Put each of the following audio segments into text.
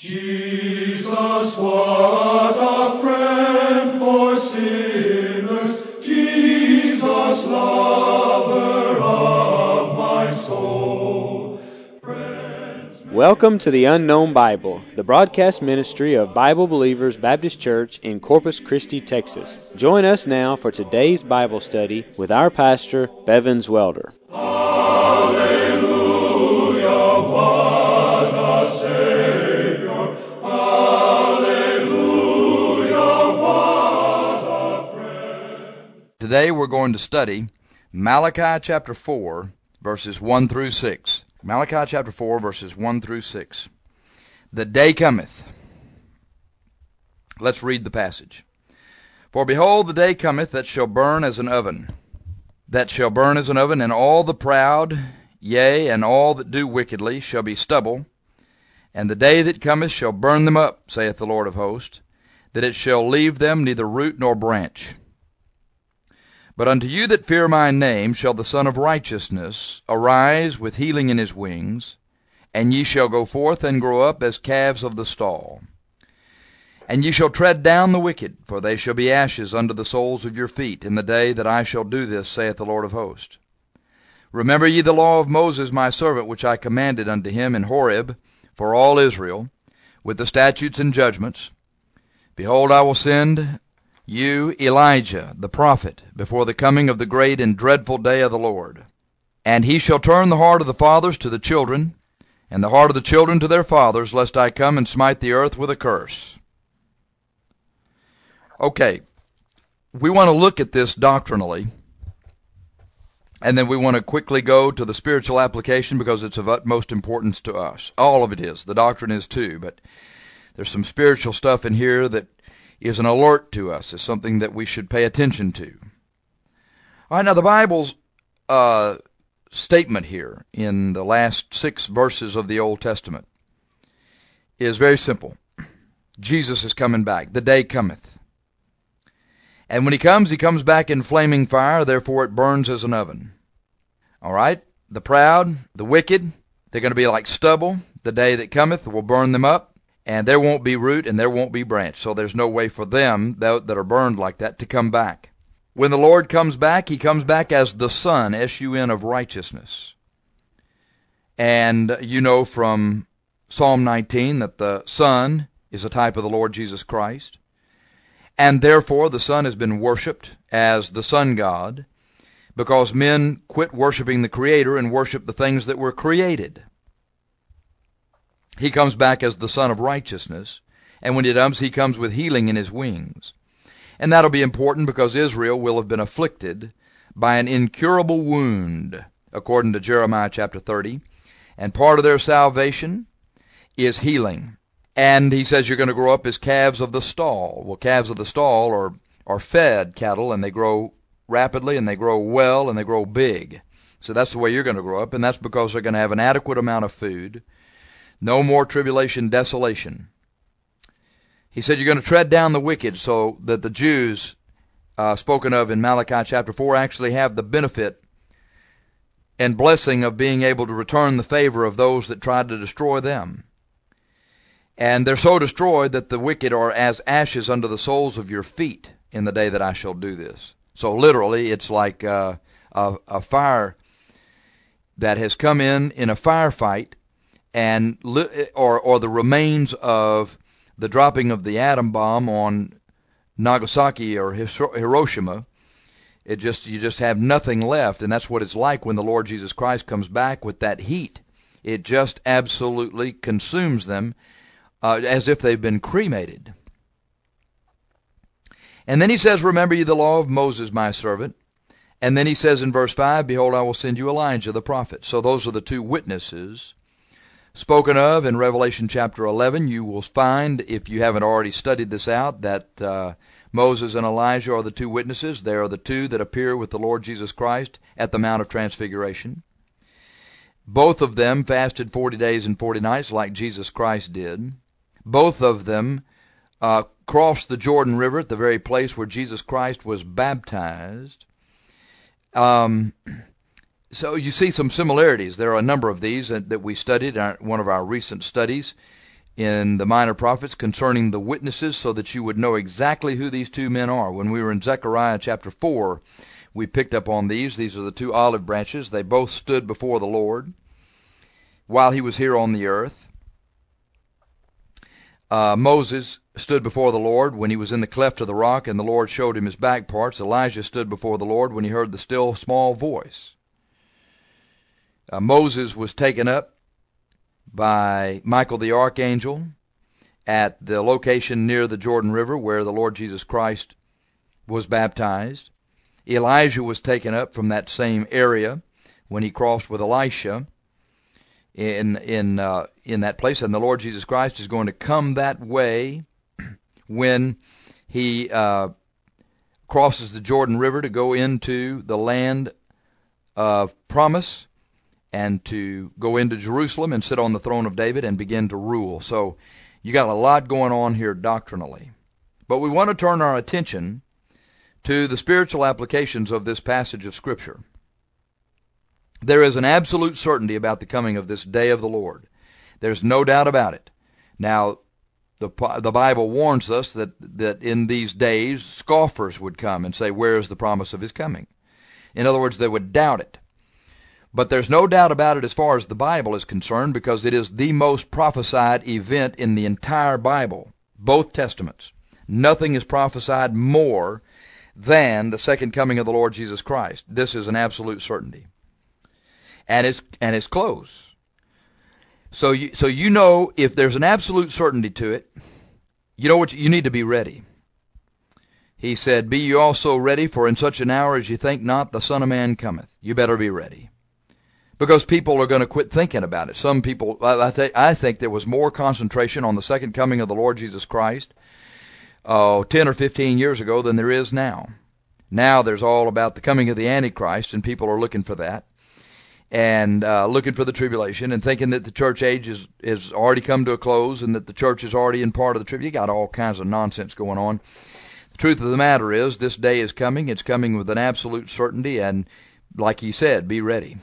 Jesus, what a friend for sinners, Jesus, lover of my soul. Welcome to the Unknown Bible, the broadcast ministry of Bible Believers Baptist Church in Corpus Christi, Texas. Join us now for today's Bible study with our pastor, Bevins Welder. Hallelujah, what a Savior. Hallelujah, what a friend. Today we're going to study Malachi chapter 4, verses 1 through 6. Malachi chapter 4, verses 1 through 6. The day cometh. Let's read the passage. For behold, the day cometh that shall burn as an oven, and all the proud, yea, and all that do wickedly, shall be stubble. And the day that cometh shall burn them up, saith the Lord of hosts, that it shall leave them neither root nor branch. But unto you that fear my name shall the Son of Righteousness arise with healing in his wings, and ye shall go forth and grow up as calves of the stall. And ye shall tread down the wicked, for they shall be ashes under the soles of your feet in the day that I shall do this, saith the Lord of hosts. Remember ye the law of Moses my servant, which I commanded unto him in Horeb for all Israel, with the statutes and judgments. Behold, I will send you Elijah the prophet before the coming of the great and dreadful day of the Lord. And he shall turn the heart of the fathers to the children, and the heart of the children to their fathers, lest I come and smite the earth with a curse. Okay, we want to look at this doctrinally, and then we want to quickly go to the spiritual application because it's of utmost importance to us. All of it is. The doctrine is too, but there's some spiritual stuff in here that is an alert to us, is something that we should pay attention to. All right, now the Bible's statement here in the last 6 verses of the Old Testament is very simple. Jesus is coming back. The day cometh. And when he comes back in flaming fire, therefore it burns as an oven. All right? The proud, the wicked, they're going to be like stubble. The day that cometh will burn them up. And there won't be root and there won't be branch. So there's no way for them that are burned like that to come back. When the Lord comes back, he comes back as the Son, S-U-N, of righteousness. And you know from Psalm 19 that the Son is a type of the Lord Jesus Christ. And therefore the Son has been worshipped as the Son God because men quit worshiping the Creator and worship the things that were created. He comes back as the Son of Righteousness, and when he comes, he comes with healing in his wings. And that'll be important because Israel will have been afflicted by an incurable wound, according to Jeremiah chapter 30, and part of their salvation is healing. And he says you're going to grow up as calves of the stall. Well, calves of the stall are fed cattle, and they grow rapidly, and they grow well, and they grow big. So that's the way you're going to grow up, and that's because they're going to have an adequate amount of food. No more tribulation, desolation. He said you're going to tread down the wicked, so that the Jews spoken of in Malachi chapter 4 actually have the benefit and blessing of being able to return the favor of those that tried to destroy them. And they're so destroyed that the wicked are as ashes under the soles of your feet in the day that I shall do this. So literally it's like a fire that has come in a firefight, and or the remains of the dropping of the atom bomb on Nagasaki or Hiroshima. You just have nothing left, and that's what it's like when the Lord Jesus Christ comes back with that heat. It just absolutely consumes them as if they've been cremated. And then he says, remember ye the law of Moses my servant. And then he says in verse 5, behold, I will send you Elijah the prophet. So those are the 2 witnesses spoken of in Revelation chapter 11. You will find, if you haven't already studied this out, that Moses and Elijah are the 2 witnesses. They are the 2 that appear with the Lord Jesus Christ at the Mount of Transfiguration. Both of them fasted 40 days and 40 nights like Jesus Christ did. Both of them crossed the Jordan River at the very place where Jesus Christ was baptized. So you see some similarities. There are a number of these that we studied in one of our recent studies in the Minor Prophets concerning the witnesses so that you would know exactly who these two men are. When we were in Zechariah chapter 4, we picked up on these. These are the two olive branches. They both stood before the Lord while he was here on the earth. Moses stood before the Lord when he was in the cleft of the rock and the Lord showed him his back parts. Elijah stood before the Lord when he heard the still small voice. Moses was taken up by Michael the archangel at the location near the Jordan River where the Lord Jesus Christ was baptized. Elijah was taken up from that same area when he crossed with Elisha in that place, and the Lord Jesus Christ is going to come that way when he crosses the Jordan River to go into the land of promise and to go into Jerusalem and sit on the throne of David and begin to rule. So you got a lot going on here doctrinally. But we want to turn our attention to the spiritual applications of this passage of Scripture. There is an absolute certainty about the coming of this day of the Lord. There's no doubt about it. Now, the Bible warns us that in these days scoffers would come and say, where is the promise of his coming? In other words, they would doubt it. But there's no doubt about it as far as the Bible is concerned, because it is the most prophesied event in the entire Bible, both Testaments. Nothing is prophesied more than the second coming of the Lord Jesus Christ. This is an absolute certainty. And it's close. So you know, if there's an absolute certainty to it, you know what, you need to be ready. He said, be you also ready, for in such an hour as you think not, the Son of Man cometh. You better be ready. Because people are going to quit thinking about it. Some people, I think there was more concentration on the second coming of the Lord Jesus Christ 10 or 15 years ago than there is now. Now there's all about the coming of the Antichrist, and people are looking for that, and looking for the tribulation, and thinking that the church age is already come to a close, and that the church is already in part of the tribulation. You got all kinds of nonsense going on. The truth of the matter is, this day is coming. It's coming with an absolute certainty, and like he said, be ready.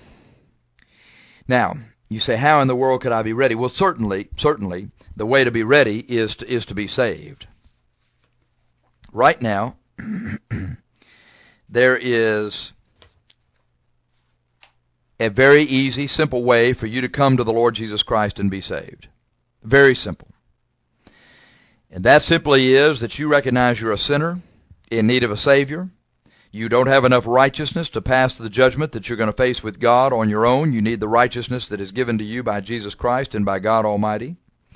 Now, you say, how in the world could I be ready? Well, certainly, the way to be ready is to be saved. Right now, there is a very easy, simple way for you to come to the Lord Jesus Christ and be saved. Very simple. And that simply is that you recognize you're a sinner in need of a Savior. You don't have enough righteousness to pass the judgment that you're going to face with God on your own. You need the righteousness that is given to you by Jesus Christ and by God Almighty.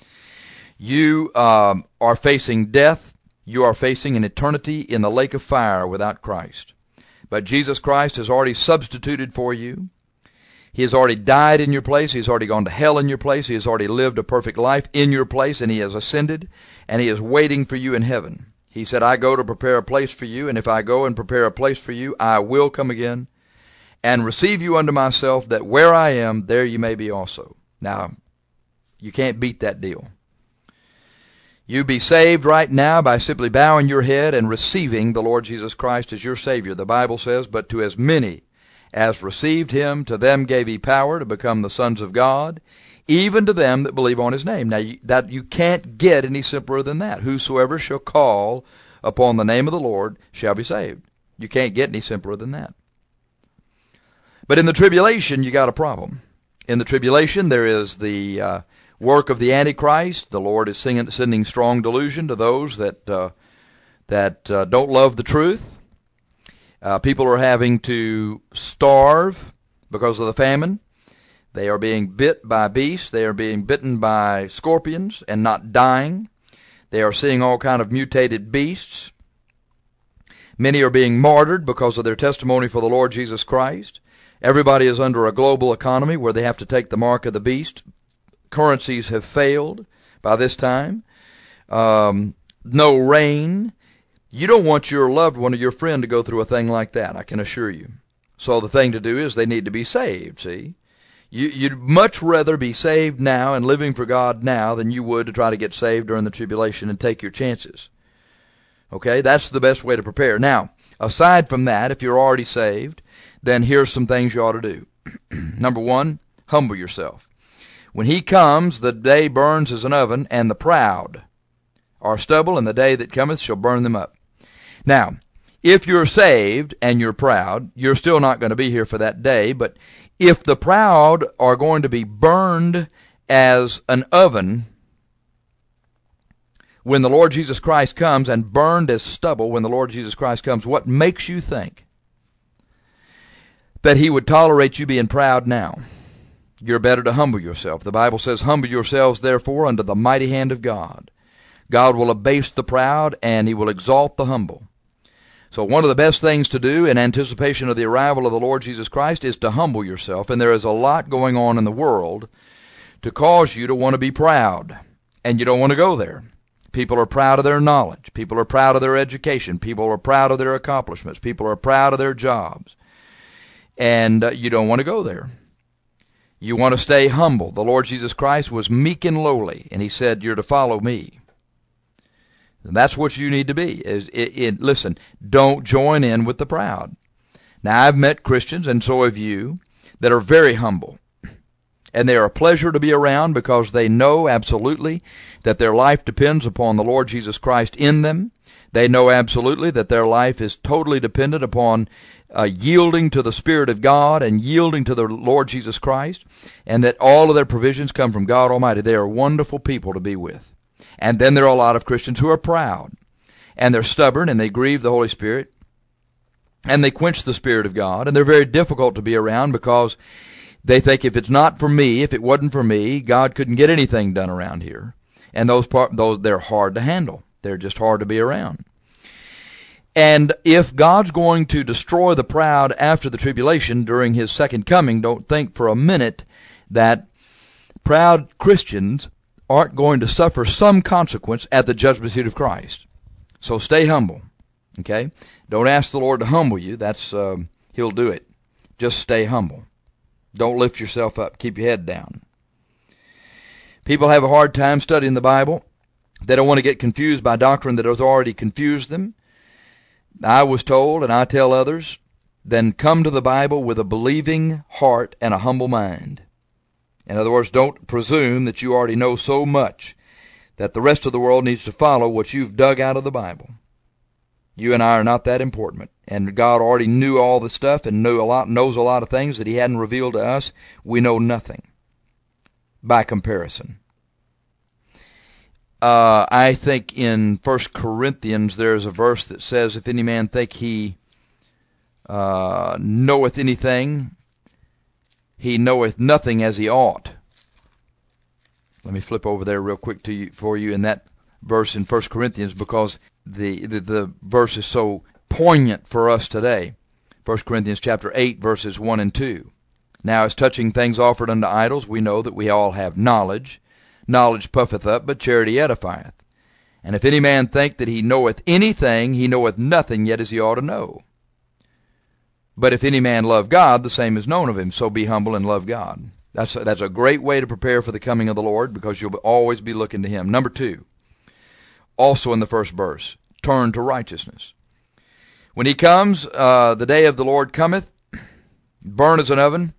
You are facing death. You are facing an eternity in the lake of fire without Christ. But Jesus Christ has already substituted for you. He has already died in your place. He has already gone to hell in your place. He has already lived a perfect life in your place, and he has ascended, and he is waiting for you in heaven. He said, I go to prepare a place for you, and if I go and prepare a place for you, I will come again and receive you unto myself, that where I am, there you may be also. Now, you can't beat that deal. You be saved right now by simply bowing your head and receiving the Lord Jesus Christ as your Savior. The Bible says, but to as many as received him, to them gave he power to become the sons of God, even to them that believe on his name. Now, you can't get any simpler than that. Whosoever shall call upon the name of the Lord shall be saved. You can't get any simpler than that. But in the tribulation, you got a problem. In the tribulation, there is the work of the Antichrist. The Lord is sending strong delusion to those that don't love the truth. People are having to starve because of the famine. They are being bit by beasts. They are being bitten by scorpions and not dying. They are seeing all kind of mutated beasts. Many are being martyred because of their testimony for the Lord Jesus Christ. Everybody is under a global economy where they have to take the mark of the beast. Currencies have failed by this time. No rain. You don't want your loved one or your friend to go through a thing like that, I can assure you. So the thing to do is they need to be saved, see? You'd much rather be saved now and living for God now than you would to try to get saved during the tribulation and take your chances. Okay, that's the best way to prepare. Now, aside from that, if you're already saved, then here's some things you ought to do. Number one, humble yourself. When he comes, the day burns as an oven, and the proud are stubble, and the day that cometh shall burn them up. Now, if you're saved and you're proud, you're still not going to be here for that day, but if the proud are going to be burned as an oven when the Lord Jesus Christ comes, and burned as stubble when the Lord Jesus Christ comes, what makes you think that he would tolerate you being proud now? You're better to humble yourself. The Bible says, humble yourselves therefore under the mighty hand of God. God will abase the proud, and he will exalt the humble. So one of the best things to do in anticipation of the arrival of the Lord Jesus Christ is to humble yourself. And there is a lot going on in the world to cause you to want to be proud, and you don't want to go there. People are proud of their knowledge. People are proud of their education. People are proud of their accomplishments. People are proud of their jobs. And you don't want to go there. You want to stay humble. The Lord Jesus Christ was meek and lowly, and he said, you're to follow me. And that's what you need to be. Listen, don't join in with the proud. Now, I've met Christians, and so have you, that are very humble. And they are a pleasure to be around because they know absolutely that their life depends upon the Lord Jesus Christ in them. They know absolutely that their life is totally dependent upon yielding to the Spirit of God and yielding to the Lord Jesus Christ, and that all of their provisions come from God Almighty. They are wonderful people to be with. And then there are a lot of Christians who are proud, and they're stubborn, and they grieve the Holy Spirit, and they quench the Spirit of God, and they're very difficult to be around because they think if it's not for me, if it wasn't for me, God couldn't get anything done around here. And those they're hard to handle. They're just hard to be around. And if God's going to destroy the proud after the tribulation during his second coming, don't think for a minute that proud Christians aren't going to suffer some consequence at the judgment seat of Christ. So stay humble, okay? Don't ask the Lord to humble you. That's he'll do it. Just stay humble. Don't lift yourself up. Keep your head down. People have a hard time studying the Bible. They don't want to get confused by doctrine that has already confused them. I was told, and I tell others, then come to the Bible with a believing heart and a humble mind. In other words, don't presume that you already know so much that the rest of the world needs to follow what you've dug out of the Bible. You and I are not that important, and God already knew all the stuff and knows a lot of things that he hadn't revealed to us. We know nothing by comparison. I think in 1 Corinthians there's a verse that says, if any man think he knoweth anything, he knoweth nothing as he ought. Let me flip over there real quick for you in that verse in 1 Corinthians, because the verse is so poignant for us today. 1 Corinthians chapter 8, verses 1 and 2. Now as touching things offered unto idols, we know that we all have knowledge. Knowledge puffeth up, but charity edifieth. And if any man think that he knoweth anything, he knoweth nothing yet as he ought to know. But if any man love God, the same is known of him. So be humble and love God. That's a great way to prepare for the coming of the Lord, because you'll always be looking to him. Number 2, also in the first verse, turn to righteousness. When he comes, the day of the Lord cometh, burn as an oven.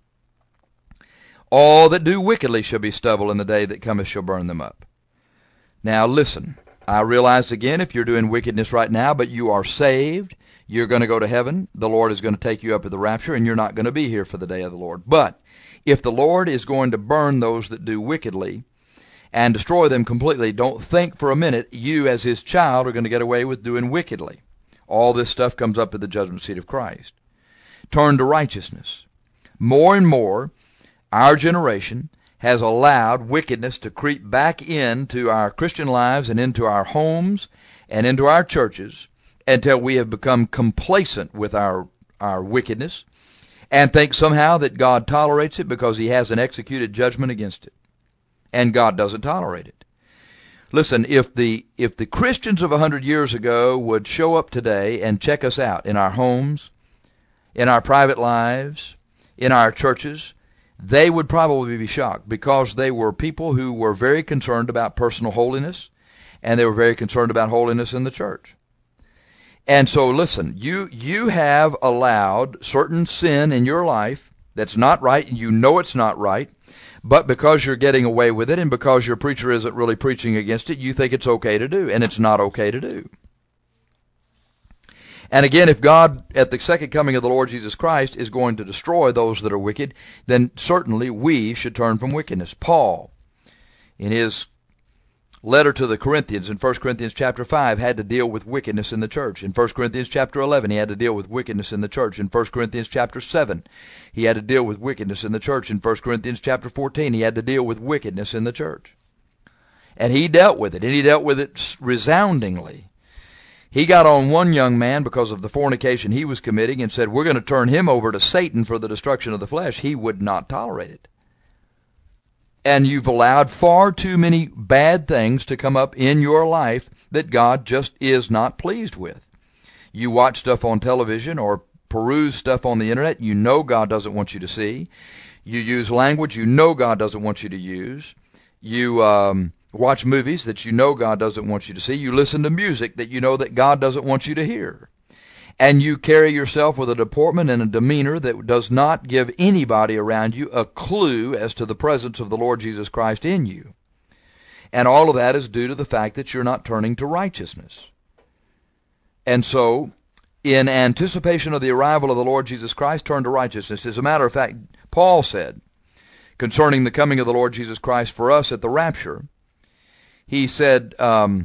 All that do wickedly shall be stubble, and the day that cometh shall burn them up. Now listen, I realize again, if you're doing wickedness right now, but you are saved, you're going to go to heaven. The Lord is going to take you up at the rapture, and you're not going to be here for the day of the Lord. But if the Lord is going to burn those that do wickedly and destroy them completely, don't think for a minute you as his child are going to get away with doing wickedly. All this stuff comes up at the judgment seat of Christ. Turn to righteousness. More and more, our generation has allowed wickedness to creep back into our Christian lives and into our homes and into our churches until we have become complacent with our wickedness and think somehow that God tolerates it because he has an executed judgment against it. And God doesn't tolerate it. Listen, if the Christians of 100 years ago would show up today and check us out in our homes, in our private lives, in our churches, they would probably be shocked, because they were people who were very concerned about personal holiness, and they were very concerned about holiness in the church. And so listen, you have allowed certain sin in your life that's not right, and you know it's not right, But because you're getting away with it and because your preacher isn't really preaching against it, you think it's okay to do, and it's not okay to do. And again, if God, at the second coming of the Lord Jesus Christ, is going to destroy those that are wicked, then certainly we should turn from wickedness. Paul, in his letter to the Corinthians in 1 Corinthians chapter 5, had to deal with wickedness in the church. In 1 Corinthians chapter 11, he had to deal with wickedness in the church. In 1 Corinthians chapter 7, he had to deal with wickedness in the church. In 1 Corinthians chapter 14, he had to deal with wickedness in the church. And he dealt with it, and he dealt with it resoundingly. He got on one young man because of the fornication he was committing and said, we're going to turn him over to Satan for the destruction of the flesh. He would not tolerate it. And you've allowed far too many bad things to come up in your life that God just is not pleased with. You watch stuff on television or peruse stuff on the internet you know God doesn't want you to see. You use language you know God doesn't want you to use. You watch movies that you know God doesn't want you to see. You listen to music that you know that God doesn't want you to hear. And you carry yourself with a deportment and a demeanor that does not give anybody around you a clue as to the presence of the Lord Jesus Christ in you. And all of that is due to the fact that you're not turning to righteousness. And so, in anticipation of the arrival of the Lord Jesus Christ, turn to righteousness. As a matter of fact, Paul said, concerning the coming of the Lord Jesus Christ for us at the rapture, he said,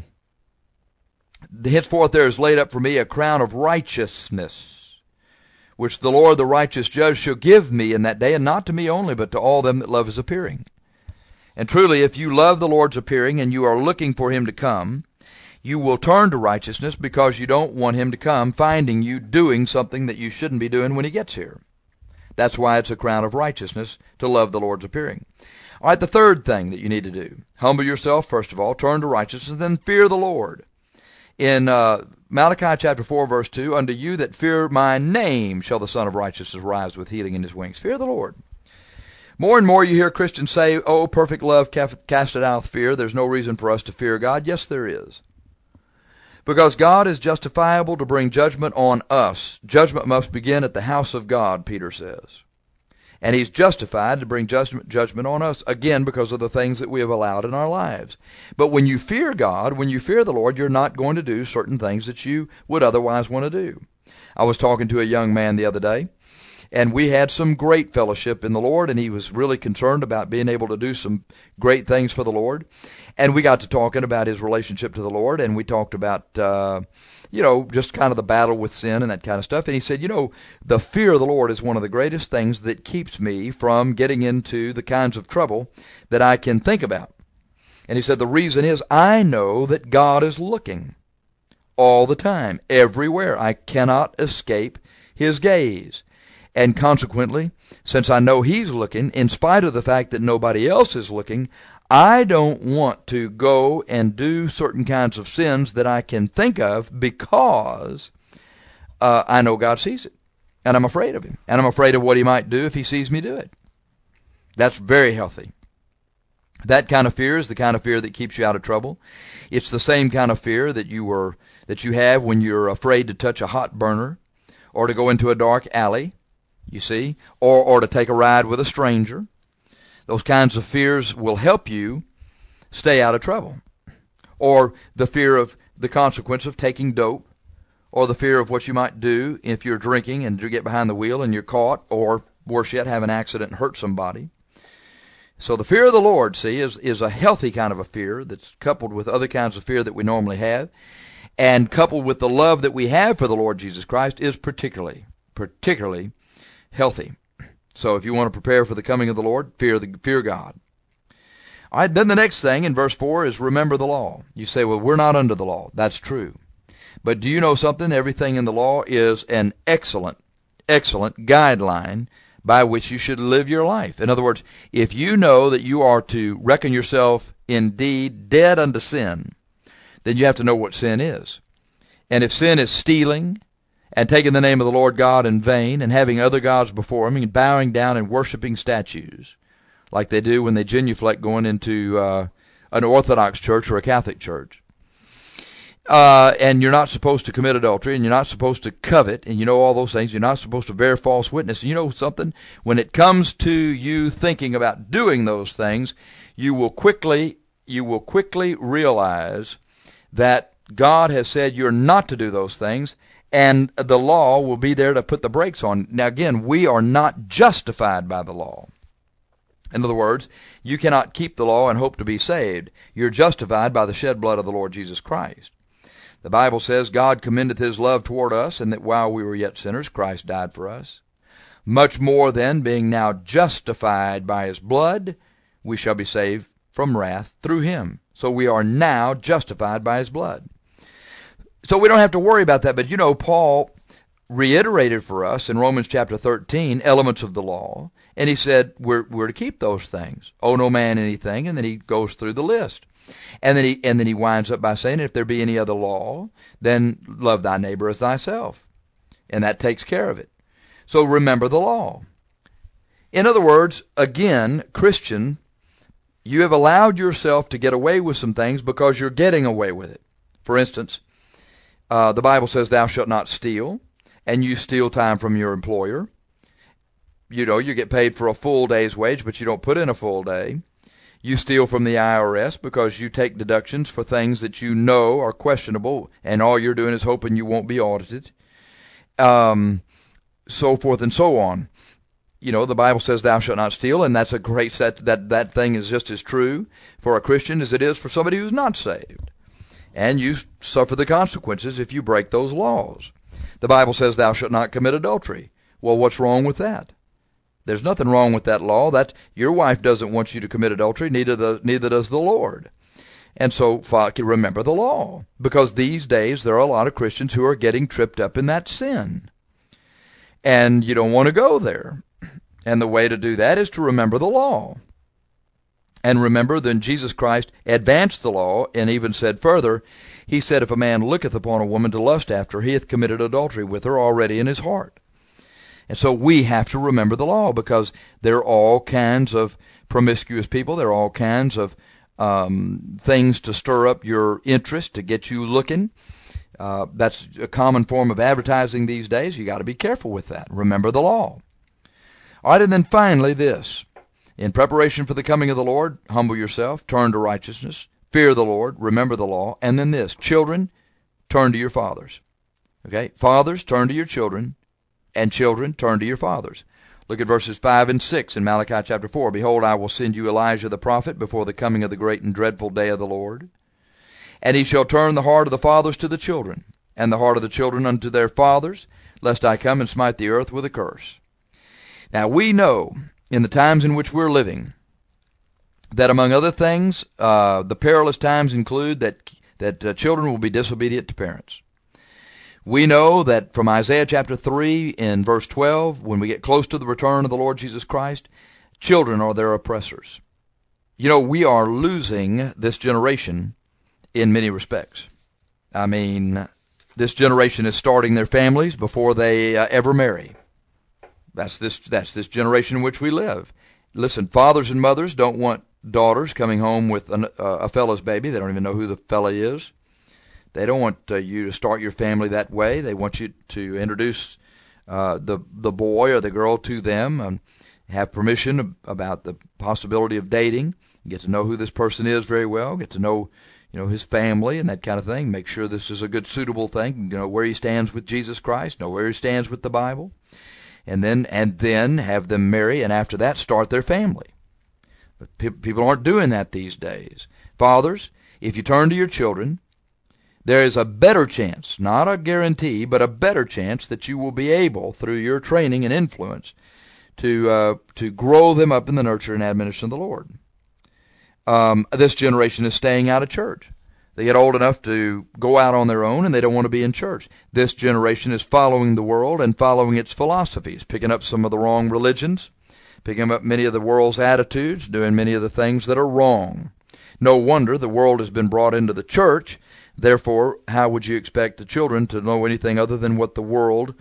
henceforth there is laid up for me a crown of righteousness, which the Lord the righteous judge shall give me in that day, and not to me only, but to all them that love his appearing. And truly, if you love the Lord's appearing and you are looking for him to come, you will turn to righteousness because you don't want him to come finding you doing something that you shouldn't be doing when he gets here. That's why it's a crown of righteousness to love the Lord's appearing. All right, the third thing that you need to do, humble yourself, first of all, turn to righteousness, and then fear the Lord. In Malachi chapter 4, verse 2, unto you that fear my name shall the Son of Righteousness rise with healing in his wings. Fear the Lord. More and more you hear Christians say, oh, perfect love casteth out fear. There's no reason for us to fear God. Yes, there is. Because God is justifiable to bring judgment on us. Judgment must begin at the house of God, Peter says. And he's justified to bring judgment on us, again, because of the things that we have allowed in our lives. But when you fear God, when you fear the Lord, you're not going to do certain things that you would otherwise want to do. I was talking to a young man the other day, and we had some great fellowship in the Lord, and he was really concerned about being able to do some great things for the Lord. And we got to talking about his relationship to the Lord, and we talked about just kind of the battle with sin and that kind of stuff. And he said, the fear of the Lord is one of the greatest things that keeps me from getting into the kinds of trouble that I can think about. And he said, the reason is I know that God is looking all the time, everywhere. I cannot escape his gaze. And consequently, since I know he's looking, in spite of the fact that nobody else is looking, I don't want to go and do certain kinds of sins that I can think of because I know God sees it. And I'm afraid of him. And I'm afraid of what he might do if he sees me do it. That's very healthy. That kind of fear is the kind of fear that keeps you out of trouble. It's the same kind of fear that you have when you're afraid to touch a hot burner or to go into a dark alley, you see, or to take a ride with a stranger. Those kinds of fears will help you stay out of trouble. Or the fear of the consequence of taking dope, or the fear of what you might do if you're drinking and you get behind the wheel and you're caught, or worse yet, have an accident and hurt somebody. So the fear of the Lord, see, is a healthy kind of a fear that's coupled with other kinds of fear that we normally have, and coupled with the love that we have for the Lord Jesus Christ is particularly healthy. So if you want to prepare for the coming of the Lord, fear God. All right, then the next thing in verse 4 is remember the law. You say, well, we're not under the law. That's true. But do you know something? Everything in the law is an excellent guideline by which you should live your life. In other words, if you know that you are to reckon yourself indeed dead unto sin, then you have to know what sin is. And if sin is stealing, and taking the name of the Lord God in vain, and having other gods before him, and bowing down and worshiping statues, like they do when they genuflect going into an Orthodox church or a Catholic church. And you're not supposed to commit adultery, and you're not supposed to covet, and you know all those things. You're not supposed to bear false witness. And you know something? When it comes to you thinking about doing those things, you will quickly realize that God has said you're not to do those things, and the law will be there to put the brakes on. Now again, we are not justified by the law. In other words, you cannot keep the law and hope to be saved. You're justified by the shed blood of the Lord Jesus Christ. The Bible says God commendeth his love toward us, and that while we were yet sinners, Christ died for us. Much more then, being now justified by his blood, we shall be saved from wrath through him. So we are now justified by his blood. So we don't have to worry about that. But you know, Paul reiterated for us in Romans chapter 13 elements of the law, and he said we're to keep those things. Owe no man anything, and then he goes through the list. And then he winds up by saying, if there be any other law, then love thy neighbor as thyself. And that takes care of it. So remember the law. In other words, again, Christian, you have allowed yourself to get away with some things because you're getting away with it. For instance, the Bible says thou shalt not steal, and you steal time from your employer. You know, you get paid for a full day's wage, but you don't put in a full day. You steal from the IRS because you take deductions for things that you know are questionable, and all you're doing is hoping you won't be audited. So forth and so on. You know, the Bible says thou shalt not steal, and that's a great set. That thing is just as true for a Christian as it is for somebody who's not saved. And you suffer the consequences if you break those laws. The Bible says thou shalt not commit adultery. Well, what's wrong with that? There's nothing wrong with that law. That your wife doesn't want you to commit adultery, neither does the Lord. And so remember the law, because these days there are a lot of Christians who are getting tripped up in that sin. And you don't want to go there. And the way to do that is to remember the law. And remember that Jesus Christ advanced the law and even said further, he said, if a man looketh upon a woman to lust after, he hath committed adultery with her already in his heart. And so we have to remember the law, because there are all kinds of promiscuous people. There are all kinds of things to stir up your interest, to get you looking. That's a common form of advertising these days. You got to be careful with that. Remember the law. All right, and then finally this. In preparation for the coming of the Lord, humble yourself, turn to righteousness, fear the Lord, remember the law, and then this. Children, turn to your fathers. Okay? Fathers, turn to your children, and children, turn to your fathers. Look at verses 5 and 6 in Malachi chapter 4. Behold, I will send you Elijah the prophet before the coming of the great and dreadful day of the Lord. And he shall turn the heart of the fathers to the children, and the heart of the children unto their fathers, lest I come and smite the earth with a curse. Now we know, in the times in which we're living, that among other things, the perilous times include that children will be disobedient to parents. We know that from Isaiah chapter 3 in verse 12, when we get close to the return of the Lord Jesus Christ, children are their oppressors. You know, we are losing this generation in many respects. I mean, this generation is starting their families before they ever marry. That's this generation in which we live. Listen, fathers and mothers don't want daughters coming home with a fella's baby. They don't even know who the fella is. They don't want you to start your family that way. They want you to introduce the boy or the girl to them and have permission about the possibility of dating. Get to know who this person is very well. Get to know, his family and that kind of thing. Make sure this is a good, suitable thing. Where he stands with Jesus Christ. Know where he stands with the Bible. And then have them marry, and after that start their family. But people aren't doing that these days. Fathers, if you turn to your children, there is a better chance, not a guarantee, but a better chance that you will be able, through your training and influence, to grow them up in the nurture and admonition of the Lord. This generation is staying out of church. They get old enough to go out on their own, and they don't want to be in church. This generation is following the world and following its philosophies, picking up some of the wrong religions, picking up many of the world's attitudes, doing many of the things that are wrong. No wonder the world has been brought into the church. Therefore, how would you expect the children to know anything other than what the world,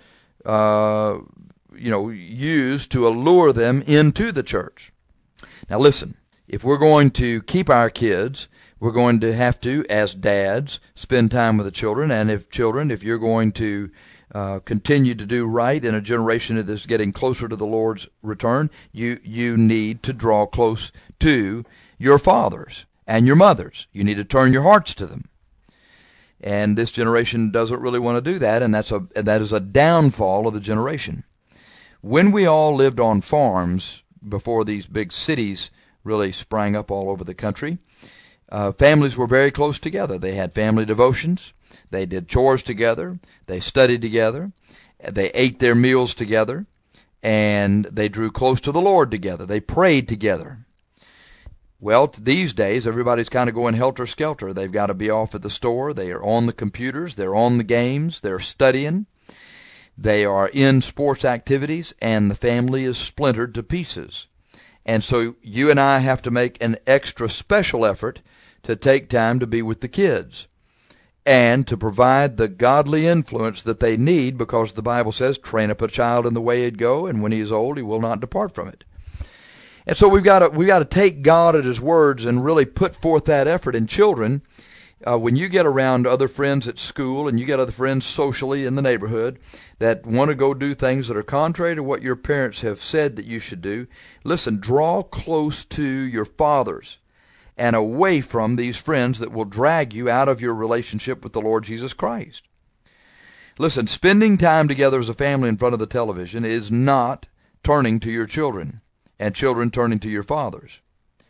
used to allure them into the church? Now listen, if we're going to keep our kids, We're going to have to, as dads, spend time with the children. And if you're going to continue to do right in a generation that is getting closer to the Lord's return, you need to draw close to your fathers and your mothers. You need to turn your hearts to them. And this generation doesn't really want to do that, and that is a downfall of the generation. When we all lived on farms before these big cities really sprang up all over the country, families were very close together. They had family devotions. They did chores together. They studied together. They ate their meals together. And they drew close to the Lord together. They prayed together. Well, these days, everybody's kind of going helter-skelter. They've got to be off at the store. They are on the computers. They're on the games. They're studying. They are in sports activities, and the family is splintered to pieces. And so you and I have to make an extra special effort to take time to be with the kids and to provide the godly influence that they need, because the Bible says, train up a child in the way he'd go, and when he is old, he will not depart from it. And so we've got to take God at His words and really put forth that effort in children. When you get around other friends at school and you get other friends socially in the neighborhood that want to go do things that are contrary to what your parents have said that you should do, listen, draw close to your fathers and away from these friends that will drag you out of your relationship with the Lord Jesus Christ. Listen, spending time together as a family in front of the television is not turning to your children and children turning to your fathers.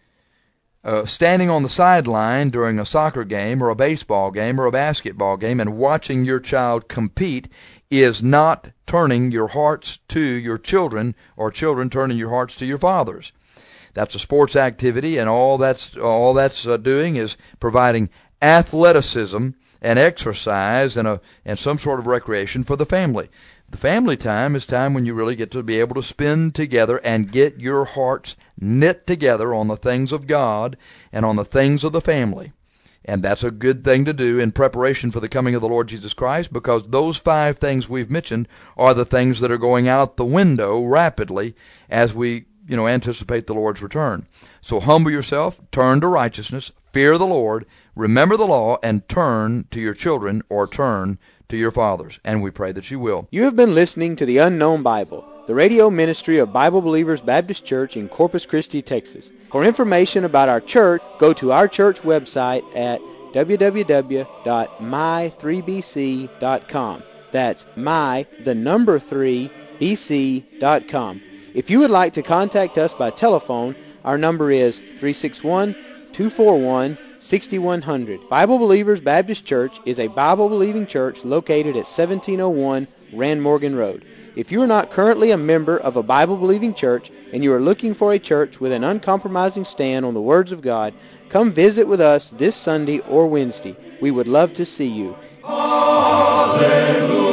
Standing on the sideline during a soccer game or a baseball game or a basketball game and watching your child compete is not turning your hearts to your children, or children turning your hearts to your fathers. That's a sports activity, and all that's doing is providing athleticism and exercise and some sort of recreation for the family. The family time is time when you really get to be able to spend together and get your hearts knit together on the things of God and on the things of the family. And that's a good thing to do in preparation for the coming of the Lord Jesus Christ, because those 5 things we've mentioned are the things that are going out the window rapidly as we anticipate the Lord's return. So humble yourself, turn to righteousness, fear the Lord, remember the law, and turn to your children, or turn to your fathers. And we pray that you will. You have been listening to The Unknown Bible, the radio ministry of Bible Believers Baptist Church in Corpus Christi, Texas. For information about our church, go to our church website at www.my3bc.com. That's my3bc.com. If you would like to contact us by telephone, our number is 361-241-6100. Bible Believers Baptist Church is a Bible-believing church located at 1701 Rand Morgan Road. If you are not currently a member of a Bible-believing church and you are looking for a church with an uncompromising stand on the words of God, come visit with us this Sunday or Wednesday. We would love to see you. Hallelujah.